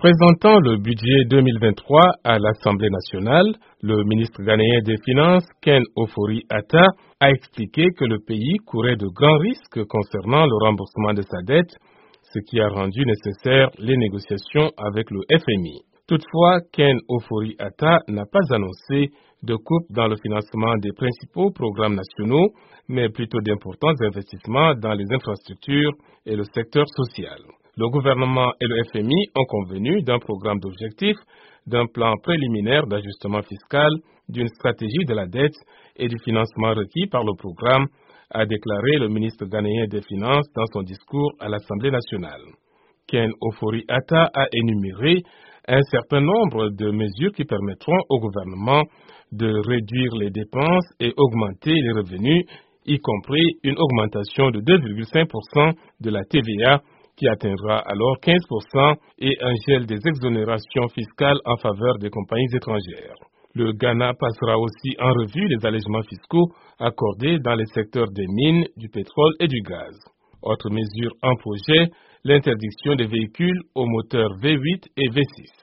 Présentant le budget 2023 à l'Assemblée nationale, le ministre ghanéen des Finances, Ken Ofori-Atta, a expliqué que le pays courait de grands risques concernant le remboursement de sa dette, ce qui a rendu nécessaires les négociations avec le FMI. Toutefois, Ken Ofori-Atta n'a pas annoncé de coupe dans le financement des principaux programmes nationaux, mais plutôt d'importants investissements dans les infrastructures et le secteur social. Le gouvernement et le FMI ont convenu d'un programme d'objectifs, d'un plan préliminaire d'ajustement fiscal, d'une stratégie de la dette et du financement requis par le programme, a déclaré le ministre ghanéen des Finances dans son discours à l'Assemblée nationale. Ken Ofori-Atta a énuméré un certain nombre de mesures qui permettront au gouvernement de réduire les dépenses et augmenter les revenus, y compris une augmentation de 2,5% de la TVA qui atteindra alors 15% et un gel des exonérations fiscales en faveur des compagnies étrangères. Le Ghana passera aussi en revue les allègements fiscaux accordés dans les secteurs des mines, du pétrole et du gaz. Autre mesure en projet, l'interdiction des véhicules aux moteurs V8 et V6.